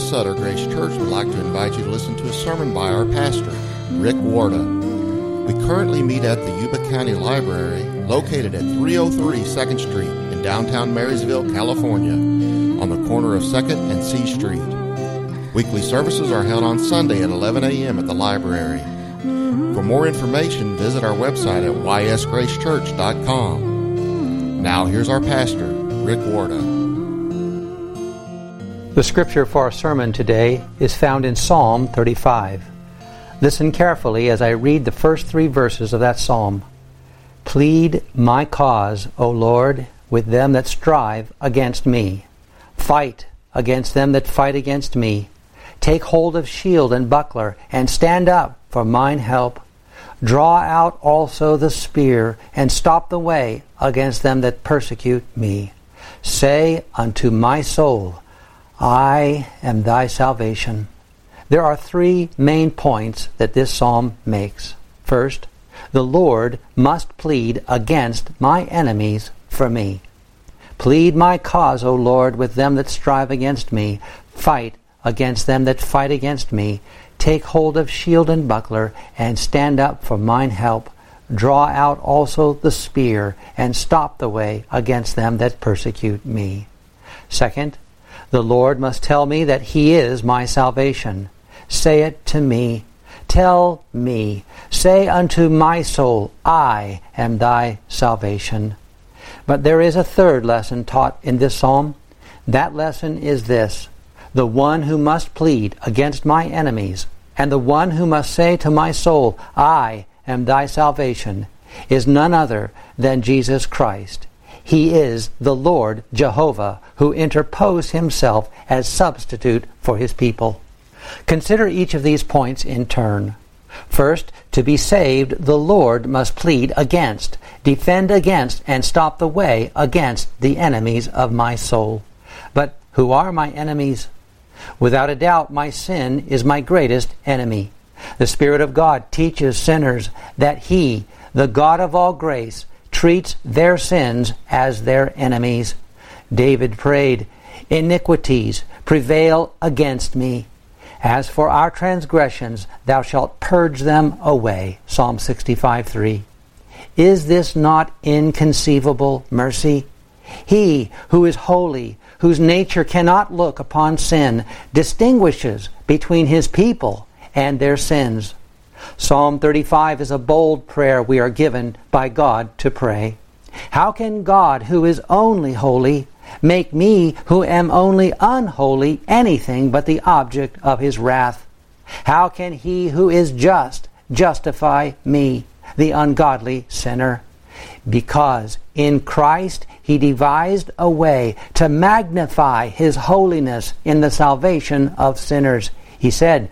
of Sutter Grace Church would like to invite you to listen to a sermon by our pastor, Rick Warda. We currently meet at the Yuba County Library, located at 303 2nd Street in downtown Marysville, California, on the corner of 2nd and C Street. Weekly services are held on Sunday at 11 a.m. at the library. For more information, visit our website at ysgracechurch.com. Now here's our pastor, Rick Warda. The scripture for our sermon today is found in Psalm 35. Listen carefully as I read the first 3 verses of that psalm. Plead my cause, O Lord, with them that strive against me. Fight against them that fight against me. Take hold of shield and buckler, and stand up for mine help. Draw out also the spear, and stop the way against them that persecute me. Say unto my soul, I am thy salvation. There are 3 main points that this psalm makes. First, the Lord must plead against my enemies for me. Plead my cause, O Lord, with them that strive against me. Fight against them that fight against me. Take hold of shield and buckler, and stand up for mine help. Draw out also the spear, and stop the way against them that persecute me. Second, the Lord must tell me that He is my salvation. Say it to me. Tell me. Say unto my soul, I am thy salvation. But there is a third lesson taught in this psalm. That lesson is this: the one who must plead against my enemies, and the one who must say to my soul, I am thy salvation, is none other than Jesus Christ. He is the Lord Jehovah, who interposed Himself as substitute for His people. Consider each of these points in turn. First, to be saved, the Lord must plead against, defend against, and stop the way against the enemies of my soul. But who are my enemies? Without a doubt, my sin is my greatest enemy. The Spirit of God teaches sinners that He, the God of all grace, treats their sins as their enemies. David prayed, iniquities prevail against me. As for our transgressions, thou shalt purge them away. Psalm 65:3. Is this not inconceivable mercy? He who is holy, whose nature cannot look upon sin, distinguishes between His people and their sins. Psalm 35 is a bold prayer we are given by God to pray. How can God, who is only holy, make me, who am only unholy, anything but the object of His wrath? How can He who is just justify me, the ungodly sinner? Because in Christ He devised a way to magnify His holiness in the salvation of sinners. He said,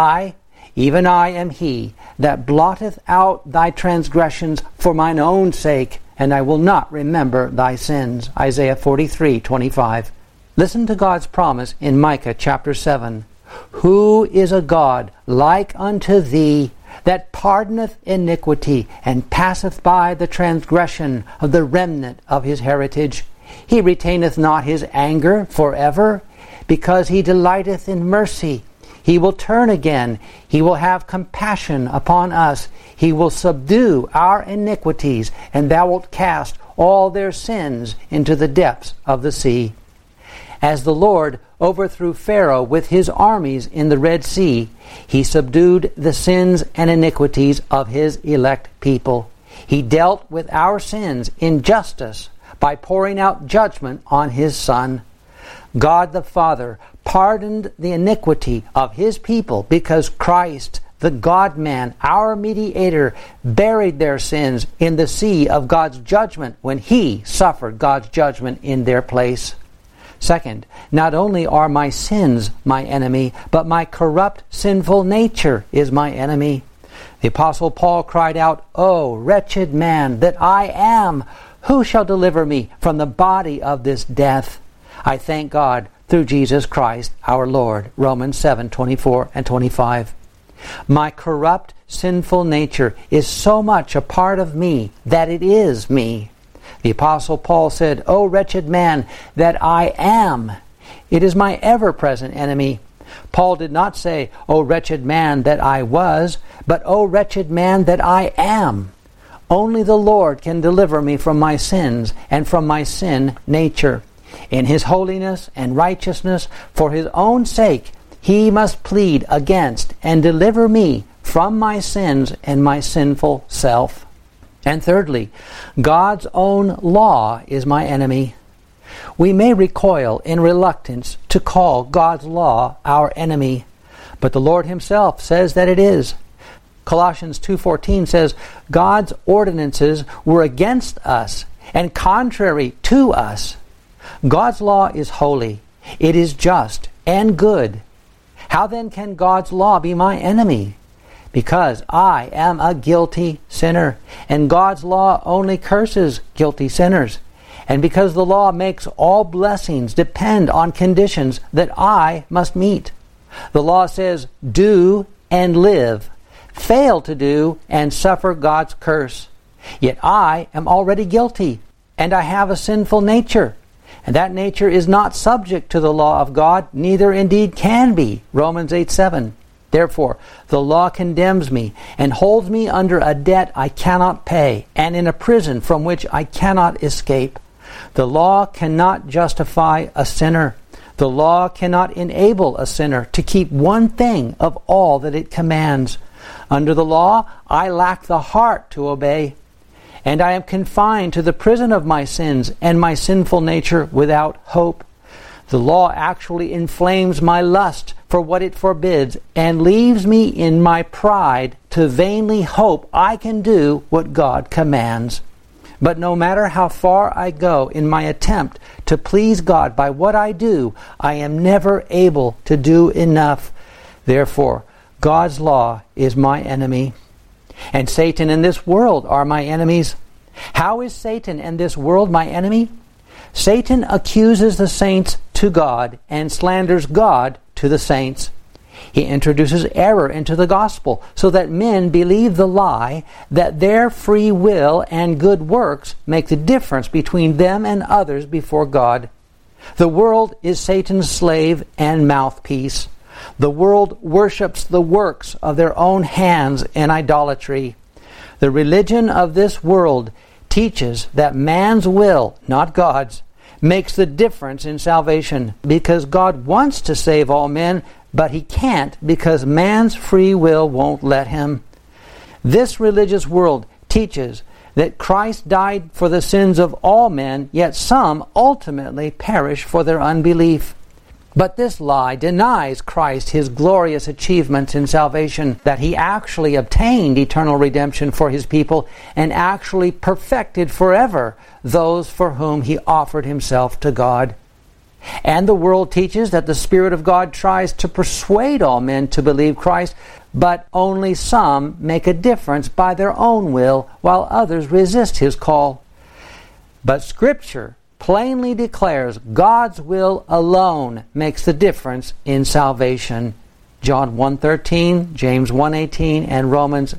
even I am He that blotteth out thy transgressions for mine own sake, and I will not remember thy sins. Isaiah 43:25. Listen to God's promise in Micah chapter 7. Who is a God like unto thee, that pardoneth iniquity, and passeth by the transgression of the remnant of His heritage? He retaineth not His anger forever, because He delighteth in mercy. He will turn again. He will have compassion upon us. He will subdue our iniquities, and thou wilt cast all their sins into the depths of the sea. As the Lord overthrew Pharaoh with his armies in the Red Sea, He subdued the sins and iniquities of His elect people. He dealt with our sins in justice by pouring out judgment on His Son. God the Father pardoned the iniquity of His people because Christ, the God-man, our mediator, buried their sins in the sea of God's judgment when He suffered God's judgment in their place. Second, not only are my sins my enemy, but my corrupt, sinful nature is my enemy. The Apostle Paul cried out, O wretched man that I am! Who shall deliver me from the body of this death? I thank God through Jesus Christ our Lord. Romans 7:24 and 25. My corrupt, sinful nature is so much a part of me that it is me. The Apostle Paul said, O wretched man that I am! It is my ever-present enemy. Paul did not say, "O wretched man that I was," but "O wretched man that I am." Only the Lord can deliver me from my sins and from my sin nature. In His holiness and righteousness, for His own sake, He must plead against and deliver me from my sins and my sinful self. And thirdly, God's own law is my enemy. We may recoil in reluctance to call God's law our enemy, but the Lord Himself says that it is. Colossians 2:14 says, God's ordinances were against us and contrary to us. God's law is holy. It is just and good. How then can God's law be my enemy? Because I am a guilty sinner, and God's law only curses guilty sinners. And because the law makes all blessings depend on conditions that I must meet. The law says, do and live. Fail to do and suffer God's curse. Yet I am already guilty, and I have a sinful nature. And that nature is not subject to the law of God, neither indeed can be. Romans 8:7. Therefore, the law condemns me and holds me under a debt I cannot pay, and in a prison from which I cannot escape. The law cannot justify a sinner. The law cannot enable a sinner to keep one thing of all that it commands. Under the law, I lack the heart to obey, and I am confined to the prison of my sins and my sinful nature without hope. The law actually inflames my lust for what it forbids and leaves me in my pride to vainly hope I can do what God commands. But no matter how far I go in my attempt to please God by what I do, I am never able to do enough. Therefore, God's law is my enemy. And Satan and this world are my enemies. How is Satan and this world my enemy? Satan accuses the saints to God and slanders God to the saints. He introduces error into the gospel so that men believe the lie that their free will and good works make the difference between them and others before God. The world is Satan's slave and mouthpiece. The world worships the works of their own hands in idolatry. The religion of this world teaches that man's will, not God's, makes the difference in salvation, because God wants to save all men, but He can't because man's free will won't let Him. This religious world teaches that Christ died for the sins of all men, yet some ultimately perish for their unbelief. But this lie denies Christ His glorious achievements in salvation, that He actually obtained eternal redemption for His people and actually perfected forever those for whom He offered Himself to God. And the world teaches that the Spirit of God tries to persuade all men to believe Christ, but only some make a difference by their own will, while others resist His call. But Scripture plainly declares God's will alone makes the difference in salvation. John 1:13, James 1:18, and Romans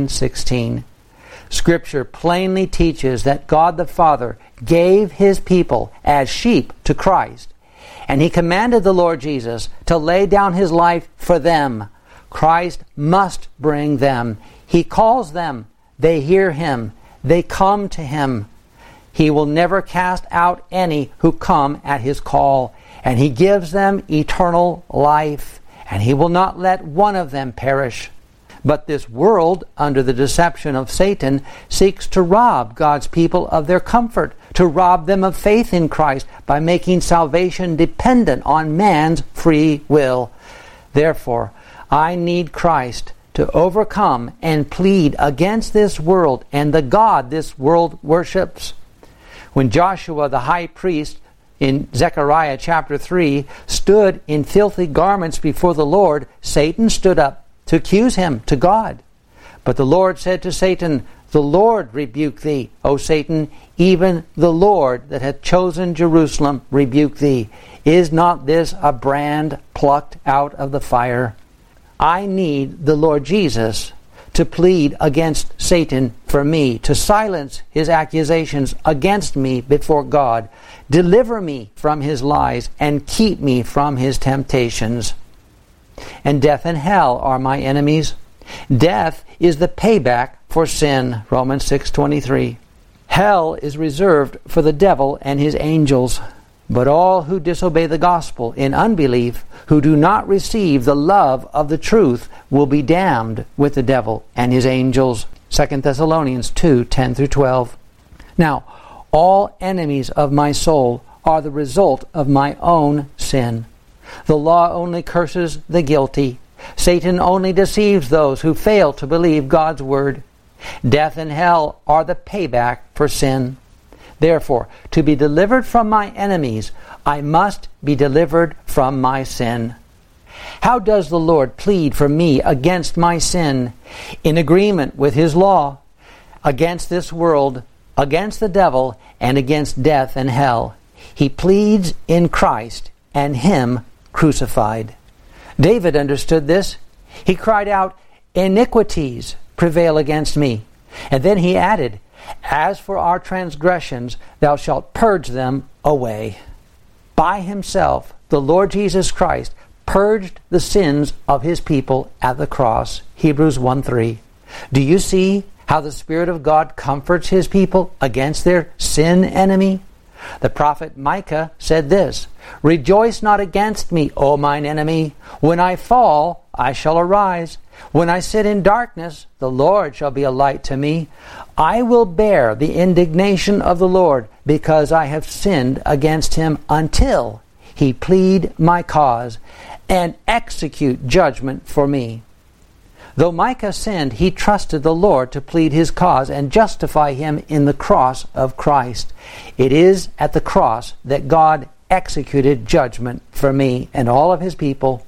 9:16. Scripture plainly teaches that God the Father gave His people as sheep to Christ, and He commanded the Lord Jesus to lay down His life for them. Christ must bring them. He calls them. They hear Him. They come to Him. He will never cast out any who come at His call, and He gives them eternal life, and He will not let one of them perish. But this world, under the deception of Satan, seeks to rob God's people of their comfort, to rob them of faith in Christ by making salvation dependent on man's free will. Therefore, I need Christ to overcome and plead against this world and the God this world worships. When Joshua the high priest in Zechariah chapter 3 stood in filthy garments before the Lord, Satan stood up to accuse him to God. But the Lord said to Satan, "The Lord rebuke thee, O Satan, even the Lord that hath chosen Jerusalem rebuke thee. Is not this a brand plucked out of the fire?" I need the Lord Jesus to plead against Satan for me, to silence his accusations against me before God, deliver me from his lies, and keep me from his temptations. and death and hell are my enemies. Death is the payback for sin, Romans 6:23. Hell is reserved for the devil and his angels. But all who disobey the gospel in unbelief, who do not receive the love of the truth, will be damned with the devil and his angels. 2 Thessalonians 2:10-12. Now, all enemies of my soul are the result of my own sin. The law only curses the guilty. Satan only deceives those who fail to believe God's word. Death and hell are the payback for sin. Therefore, to be delivered from my enemies, I must be delivered from my sin. How does the Lord plead for me against my sin? In agreement with His law, against this world, against the devil, and against death and hell. He pleads in Christ and Him crucified. David understood this. He cried out, "Iniquities prevail against me." And then he added, "As for our transgressions, thou shalt purge them away." By Himself, the Lord Jesus Christ purged the sins of His people at the cross. Hebrews 1:3. Do you see how the Spirit of God comforts His people against their sin enemy? The prophet Micah said this, "Rejoice not against me, O mine enemy. When I fall, I shall arise. When I sit in darkness, the Lord shall be a light to me. I will bear the indignation of the Lord, because I have sinned against Him, until He plead my cause and execute judgment for me." Though Micah sinned, he trusted the Lord to plead his cause and justify him in the cross of Christ. It is at the cross that God executed judgment for me and all of His people.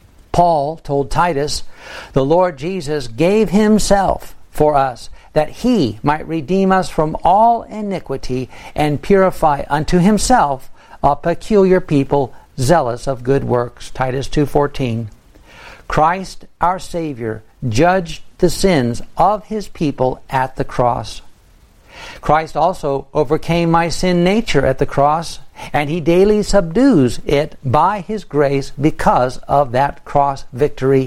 Paul told Titus, "The Lord Jesus gave Himself for us, that He might redeem us from all iniquity and purify unto Himself a peculiar people, zealous of good works." Titus 2:14. Christ, our Savior, judged the sins of His people at the cross. Christ also overcame my sin nature at the cross, and He daily subdues it by His grace because of that cross victory.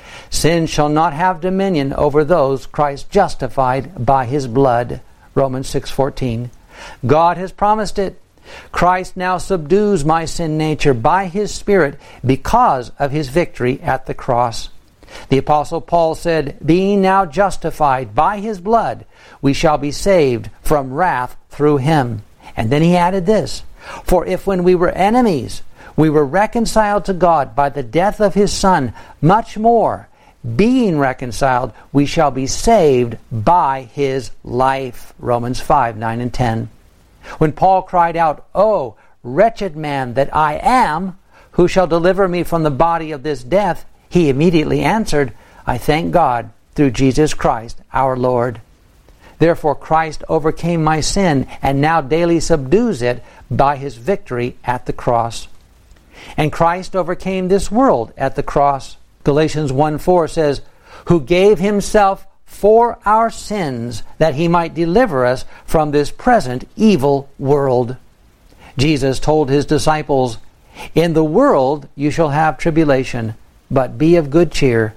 Sin shall not have dominion over those Christ justified by His blood. Romans 6:14. God has promised it. Christ now subdues my sin nature by His Spirit because of His victory at the cross. The Apostle Paul said, "Being now justified by His blood, we shall be saved from wrath through Him." And then he added this, "For if when we were enemies, we were reconciled to God by the death of His Son, much more, being reconciled, we shall be saved by His life." Romans 5:9 and 10. When Paul cried out, "Oh, wretched man that I am, who shall deliver me from the body of this death?" he immediately answered, "I thank God through Jesus Christ our Lord." Therefore Christ overcame my sin and now daily subdues it by His victory at the cross. And Christ overcame this world at the cross. Galatians 1:4 says, "Who gave Himself for our sins, that He might deliver us from this present evil world." Jesus told His disciples, "In the world you shall have tribulation, but be of good cheer.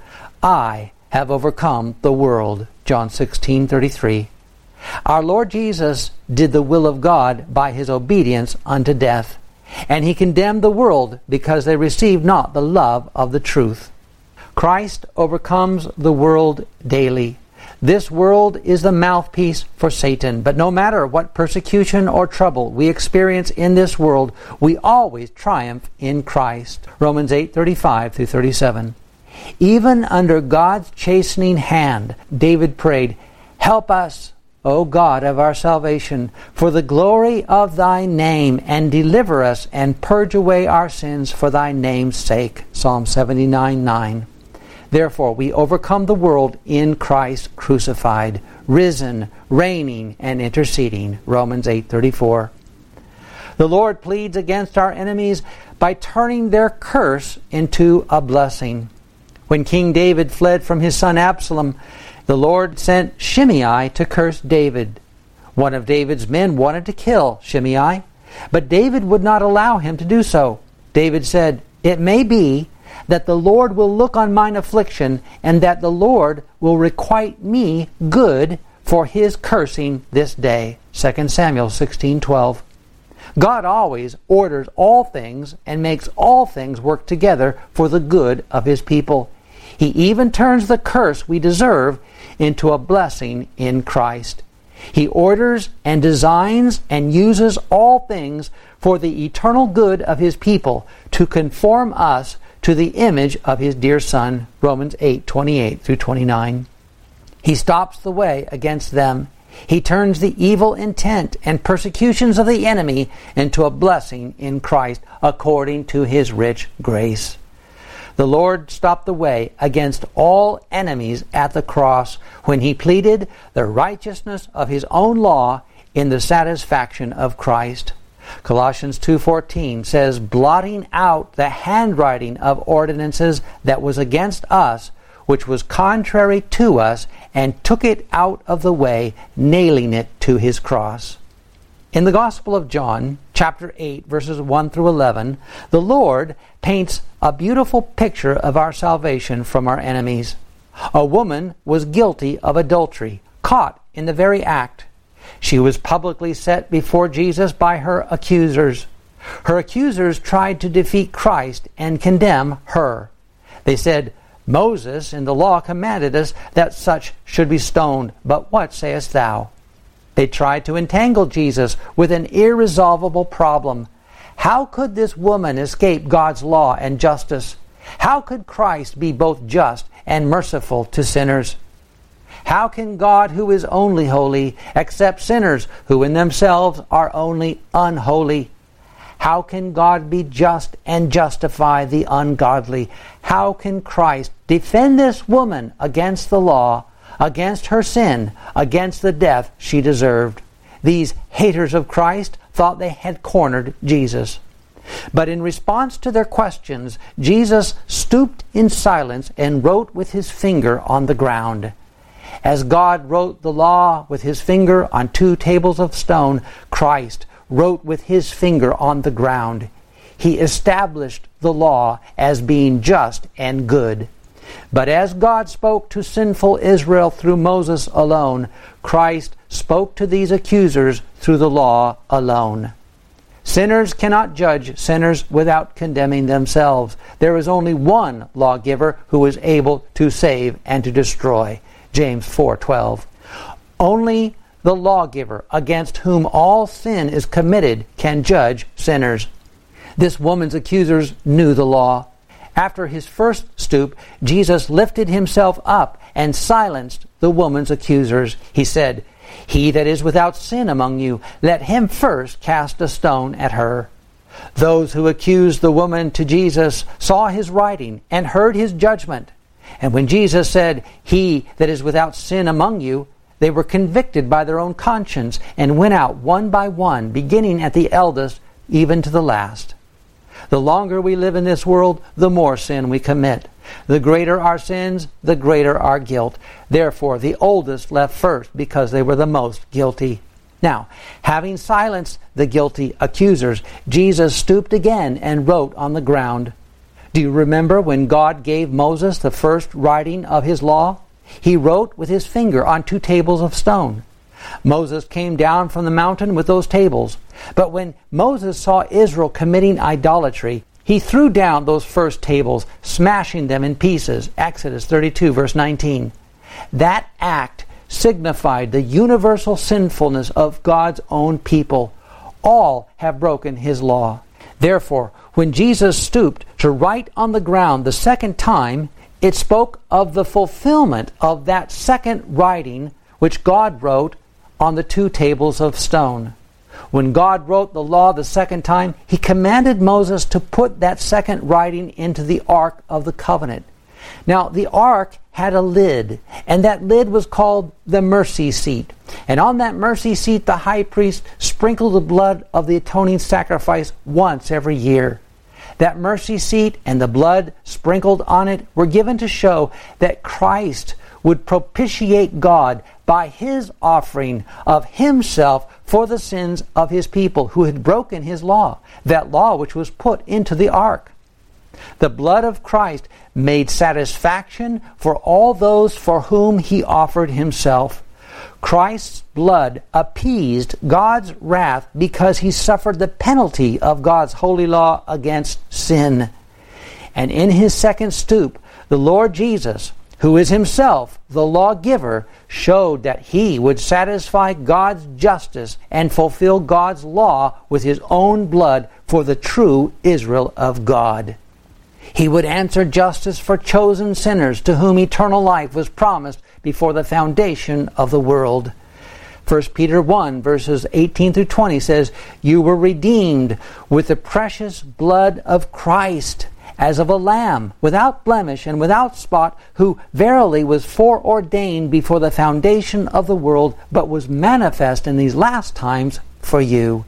I have overcome the world." John 16:33. Our Lord Jesus did the will of God by His obedience unto death, and He condemned the world because they received not the love of the truth. Christ overcomes the world daily. This world is the mouthpiece for Satan, but no matter what persecution or trouble we experience in this world, we always triumph in Christ. Romans 8:35-37. Even under God's chastening hand, David prayed, "Help us, O God of our salvation, for the glory of Thy name, and deliver us and purge away our sins for Thy name's sake." Psalm 79:9. Therefore, we overcome the world in Christ crucified, risen, reigning, and interceding. Romans 8:34. The Lord pleads against our enemies by turning their curse into a blessing. When King David fled from his son Absalom, the Lord sent Shimei to curse David. One of David's men wanted to kill Shimei, but David would not allow him to do so. David said, "It may be that the Lord will look on mine affliction, and that the Lord will requite me good for his cursing this day. 2 Samuel 16:12. God always orders all things and makes all things work together for the good of his people. He even turns the curse we deserve into a blessing in Christ. He orders and designs and uses all things for the eternal good of his people to conform us to the image of his dear Son. Romans 8:28 through 29. He stops the way against them. He turns the evil intent and persecutions of the enemy into a blessing in Christ according to his rich grace. The Lord stopped the way against all enemies at the cross when he pleaded the righteousness of his own law in the satisfaction of Christ. Colossians 2:14 says, blotting out the handwriting of ordinances that was against us, which was contrary to us, and took it out of the way, nailing it to his cross. In the Gospel of John, chapter 8, verses 1 through 11, the Lord paints a beautiful picture of our salvation from our enemies. A woman was guilty of adultery, caught in the very act. She was publicly set before Jesus by her accusers. Her accusers tried to defeat Christ and condemn her. They said, Moses in the law commanded us that such should be stoned, but what sayest thou? They tried to entangle Jesus with an irresolvable problem. How could this woman escape God's law and justice? How could Christ be both just and merciful to sinners? How can God, who is only holy, accept sinners who in themselves are only unholy? How can God be just and justify the ungodly? How can Christ defend this woman against the law, against her sin, against the death she deserved? These haters of Christ thought they had cornered Jesus. But in response to their questions, Jesus stooped in silence and wrote with his finger on the ground. As God wrote the law with his finger on 2 tables of stone, Christ wrote with his finger on the ground. He established the law as being just and good. But as God spoke to sinful Israel through Moses alone, Christ spoke to these accusers through the law alone. Sinners cannot judge sinners without condemning themselves. There is only one lawgiver who is able to save and to destroy. James 4:12. Only the lawgiver against whom all sin is committed can judge sinners. This woman's accusers knew the law. After his first stoop, Jesus lifted himself up and silenced the woman's accusers. He said, He that is without sin among you, let him first cast a stone at her. Those who accused the woman to Jesus saw his writing and heard his judgment. And when Jesus said, He that is without sin among you, they were convicted by their own conscience and went out one by one, beginning at the eldest, even to the last. The longer we live in this world, the more sin we commit. The greater our sins, the greater our guilt. Therefore, the oldest left first because they were the most guilty. Now, having silenced the guilty accusers, Jesus stooped again and wrote on the ground. Do you remember when God gave Moses the first writing of his law? He wrote with his finger on 2 tables of stone. Moses came down from the mountain with those tables. But when Moses saw Israel committing idolatry, he threw down those first tables, smashing them in pieces. Exodus 32, verse 19. That act signified the universal sinfulness of God's own people. All have broken his law. Therefore, when Jesus stooped to write on the ground the second time, it spoke of the fulfillment of that second writing which God wrote on the 2 tables of stone. When God wrote the law the second time, he commanded Moses to put that second writing into the Ark of the Covenant. Now, the Ark had a lid, and that lid was called the mercy seat. And on that mercy seat, the high priest sprinkled the blood of the atoning sacrifice once every year. That mercy seat and the blood sprinkled on it were given to show that Christ would propitiate God by his offering of himself for the sins of his people who had broken his law, that law which was put into the ark. The blood of Christ made satisfaction for all those for whom he offered himself. Christ's blood appeased God's wrath because he suffered the penalty of God's holy law against sin. And in his second stoop, the Lord Jesus, who is himself the lawgiver, showed that he would satisfy God's justice and fulfill God's law with his own blood for the true Israel of God. He would answer justice for chosen sinners to whom eternal life was promised before the foundation of the world. 1 Peter 1 verses 18 through 20 says, "You were redeemed with the precious blood of Christ, as of a lamb, without blemish and without spot, who verily was foreordained before the foundation of the world, but was manifest in these last times for you."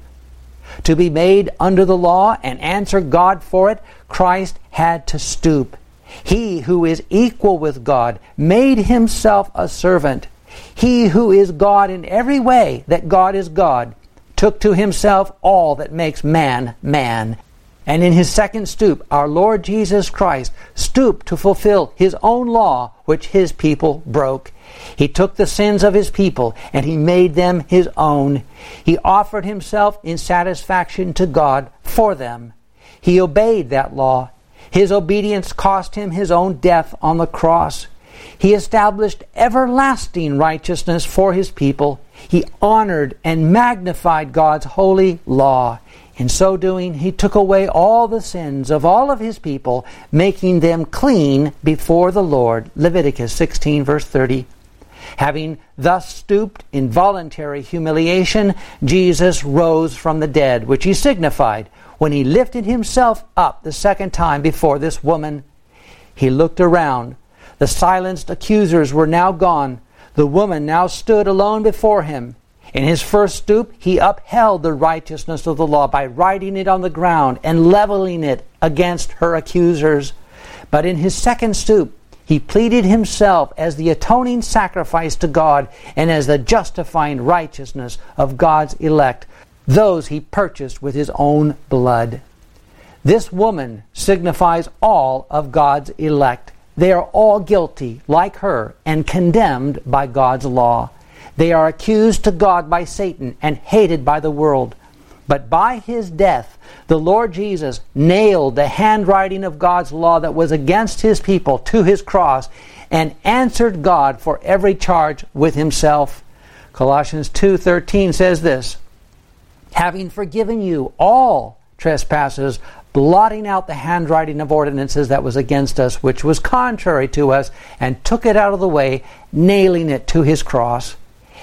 To be made under the law and answer God for it, Christ had to stoop. He who is equal with God made himself a servant. He who is God in every way that God is God took to himself all that makes man man. And in his second stoop, our Lord Jesus Christ stooped to fulfill his own law, which his people broke. He took the sins of his people and he made them his own. He offered himself in satisfaction to God for them. He obeyed that law. His obedience cost him his own death on the cross. He established everlasting righteousness for his people. He honored and magnified God's holy law. In so doing, he took away all the sins of all of his people, making them clean before the Lord. Leviticus 16 verse 30. Having thus stooped in voluntary humiliation, Jesus rose from the dead, which he signified when he lifted himself up the second time before this woman. He looked around. The silenced accusers were now gone. The woman now stood alone before him. In his first stoop, he upheld the righteousness of the law by writing it on the ground and leveling it against her accusers. But in his second stoop, he pleaded himself as the atoning sacrifice to God and as the justifying righteousness of God's elect, those he purchased with his own blood. This woman signifies all of God's elect. They are all guilty, like her, and condemned by God's law. They are accused to God by Satan and hated by the world. But by his death, the Lord Jesus nailed the handwriting of God's law that was against his people to his cross and answered God for every charge with himself. Colossians 2:13 says this, "Having forgiven you all trespasses, blotting out the handwriting of ordinances that was against us, which was contrary to us, and took it out of the way, nailing it to his cross."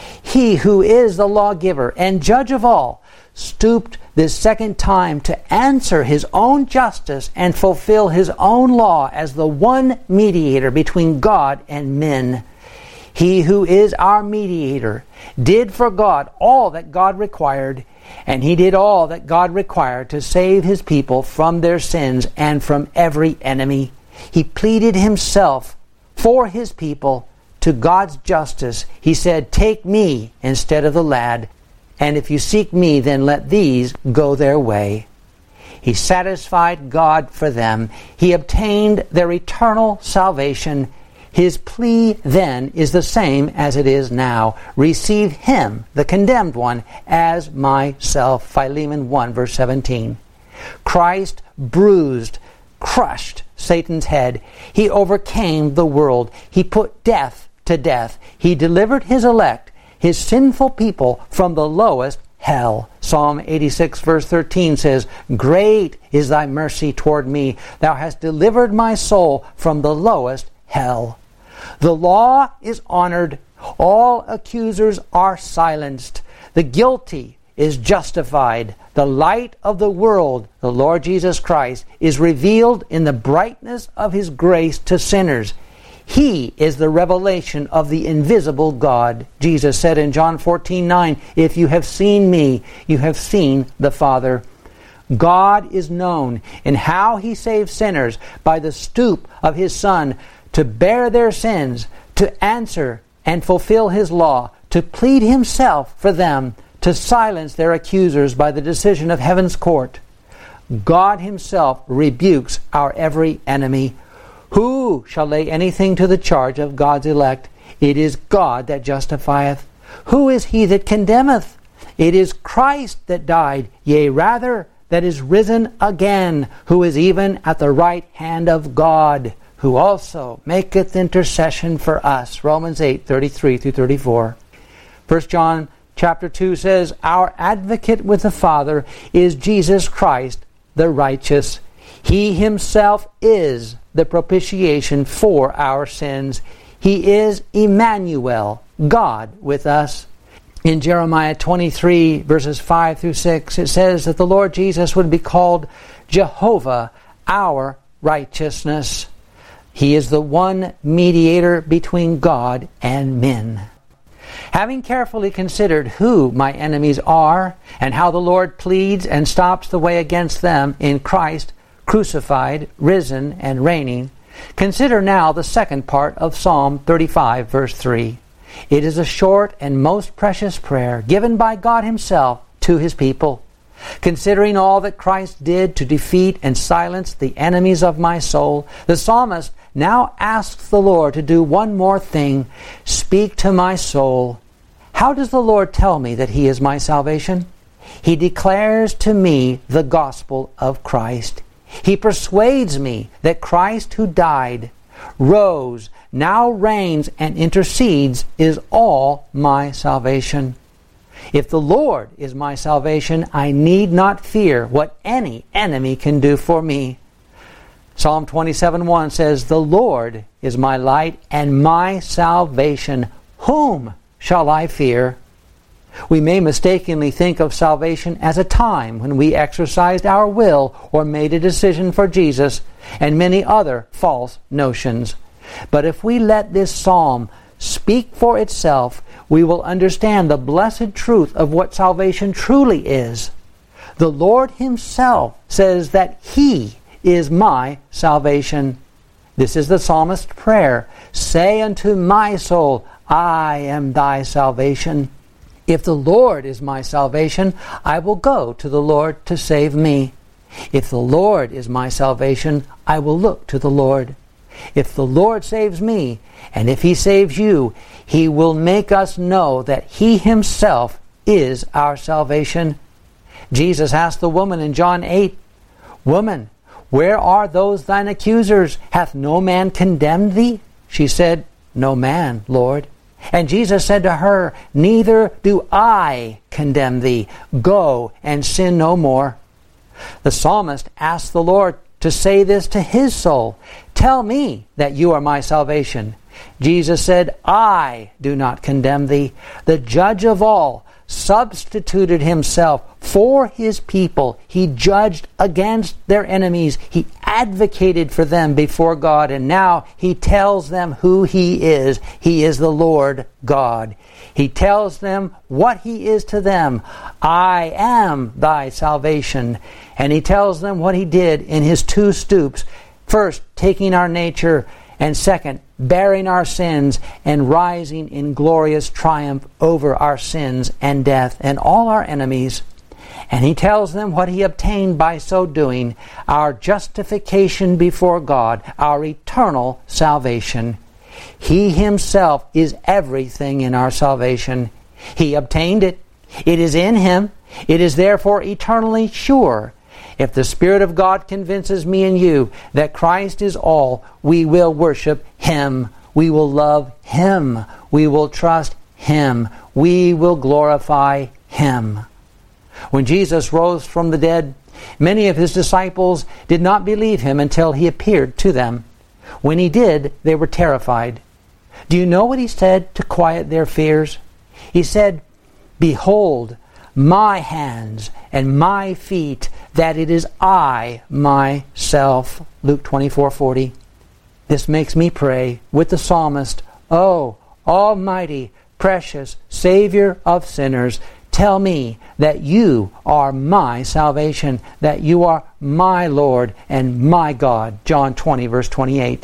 He who is the lawgiver and judge of all stooped this second time to answer his own justice and fulfill his own law as the one mediator between God and men. He who is our mediator did for God all that God required, and he did all that God required to save his people from their sins and from every enemy. He pleaded himself for his people to God's justice. He said, "Take me instead of the lad, and if you seek me, then let these go their way." He satisfied God for them. He obtained their eternal salvation. His plea then is the same as it is now. "Receive him, the condemned one, as myself." Philemon 1 verse 17. Christ bruised, crushed Satan's head. He overcame the world. He put death to death. He delivered his elect, his sinful people, from the lowest hell. Psalm 86 verse 13 says, "Great is thy mercy toward me. Thou hast delivered my soul from the lowest hell." The law is honored. All accusers are silenced. The guilty is justified. The light of the world, the Lord Jesus Christ, is revealed in the brightness of his grace to sinners. He is the revelation of the invisible God. Jesus said in John 14:9, "If you have seen me, you have seen the Father." God is known in how he saves sinners by the stoop of his Son to bear their sins, to answer and fulfill his law, to plead himself for them, to silence their accusers by the decision of heaven's court. God himself rebukes our every enemy. Who shall lay anything to the charge of God's elect? It is God that justifieth. Who is he that condemneth? It is Christ that died, yea rather, that is risen again, who is even at the right hand of God, who also maketh intercession for us. Romans 8:33-34. 1 John chapter 2 says, Our advocate with the Father is Jesus Christ, the righteous. He himself is the propitiation for our sins. He is Emmanuel, God with us. In Jeremiah 23, verses 5-6, it says that the Lord Jesus would be called Jehovah, our righteousness. He is the one mediator between God and men. Having carefully considered who my enemies are and how the Lord pleads and stops the way against them in Christ, crucified, risen, and reigning, consider now the second part of Psalm 35, verse 3. It is a short and most precious prayer given by God himself to his people. Considering all that Christ did to defeat and silence the enemies of my soul, the psalmist now asks the Lord to do one more thing. Speak to my soul. How does the Lord tell me that he is my salvation? He declares to me the gospel of Christ. He persuades me that Christ who died, rose, now reigns and intercedes is all my salvation. If the Lord is my salvation, I need not fear what any enemy can do for me. Psalm 27:1 says, The Lord is my light and my salvation. Whom shall I fear? We may mistakenly think of salvation as a time when we exercised our will or made a decision for Jesus, and many other false notions. But if we let this psalm speak for itself, we will understand the blessed truth of what salvation truly is. The Lord himself says that he is my salvation. This is the psalmist's prayer. Say unto my soul, I am thy salvation. If the Lord is my salvation, I will go to the Lord to save me. If the Lord is my salvation, I will look to the Lord. If the Lord saves me, and if he saves you, he will make us know that he himself is our salvation. Jesus asked the woman in John 8, Woman, where are those thine accusers? Hath no man condemned thee? She said, No man, Lord. And Jesus said to her, Neither do I condemn thee. Go and sin no more. The psalmist asked the Lord to say this to his soul. Tell me that you are my salvation. Jesus said, I do not condemn thee. The judge of all substituted himself for his people. He judged against their enemies. He advocated for them before God, and now he tells them who he is. He is the Lord God. He tells them what he is to them. I am thy salvation. And he tells them what he did in his two stoops. First, taking our nature, and second, bearing our sins and rising in glorious triumph over our sins and death and all our enemies. And he tells them what he obtained by so doing, our justification before God, our eternal salvation. He himself is everything in our salvation. He obtained it. It is in him. It is therefore eternally sure. If the Spirit of God convinces me and you that Christ is all, we will worship him. We will love him. We will trust him. We will glorify him. When Jesus rose from the dead, many of his disciples did not believe him until he appeared to them. When he did, they were terrified. Do you know what he said to quiet their fears? He said, Behold, my hands and my feet, that it is I myself. Luke 24:40. This makes me pray with the psalmist, O almighty, precious Savior of sinners, tell me that you are my salvation, that you are my Lord and my God. John 20, verse 28.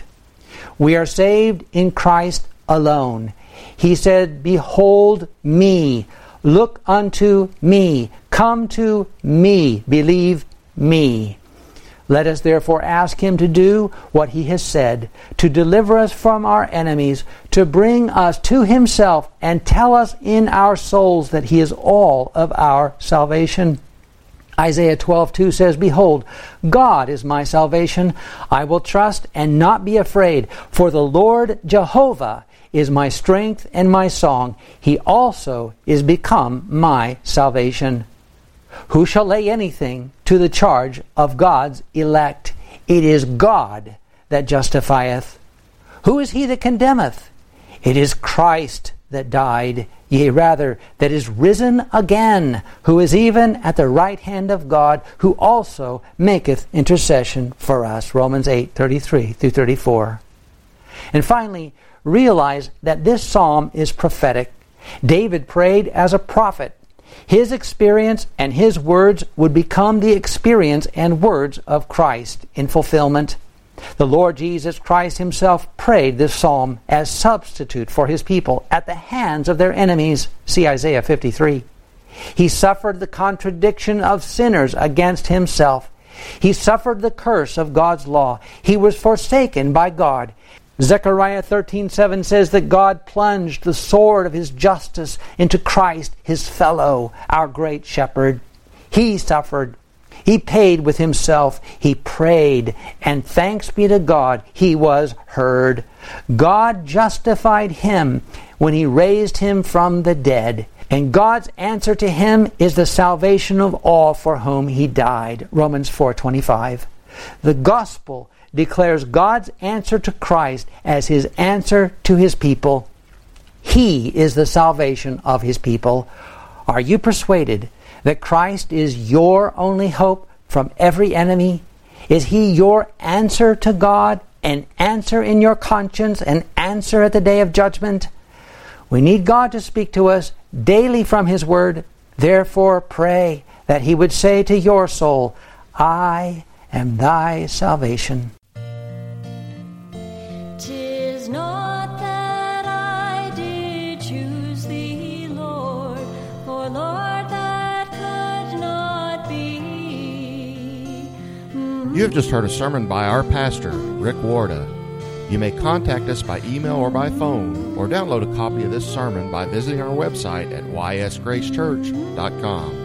We are saved in Christ alone. He said, Behold me. Look unto me. Come to me. Believe me. Let us therefore ask him to do what he has said, to deliver us from our enemies, to bring us to himself, and tell us in our souls that he is all of our salvation. Isaiah 12:2 says, Behold, God is my salvation. I will trust and not be afraid, for the Lord Jehovah is my strength and my song. He also is become my salvation. Who shall lay anything to the charge of God's elect? It is God that justifieth. Who is he that condemneth? It is Christ that died, yea rather, that is risen again, who is even at the right hand of God, who also maketh intercession for us. Romans 8:33-34. And finally, realize that this psalm is prophetic. David prayed as a prophet. His experience and his words would become the experience and words of Christ in fulfillment. The Lord Jesus Christ himself prayed this psalm as substitute for his people at the hands of their enemies. See Isaiah 53. He suffered the contradiction of sinners against himself. He suffered the curse of God's law. He was forsaken by God. Zechariah 13:7 says that God plunged the sword of his justice into Christ, his fellow, our great shepherd. He suffered. He paid with himself. He prayed. And thanks be to God, he was heard. God justified him when he raised him from the dead. And God's answer to him is the salvation of all for whom he died. Romans 4:25. The gospel declares God's answer to Christ as his answer to his people. He is the salvation of his people. Are you persuaded that Christ is your only hope from every enemy? Is he your answer to God, an answer in your conscience, an answer at the day of judgment? We need God to speak to us daily from his word. Therefore pray that he would say to your soul, I am thy salvation. You have just heard a sermon by our pastor, Rick Warda. You may contact us by email or by phone, or download a copy of this sermon by visiting our website at ysgracechurch.com.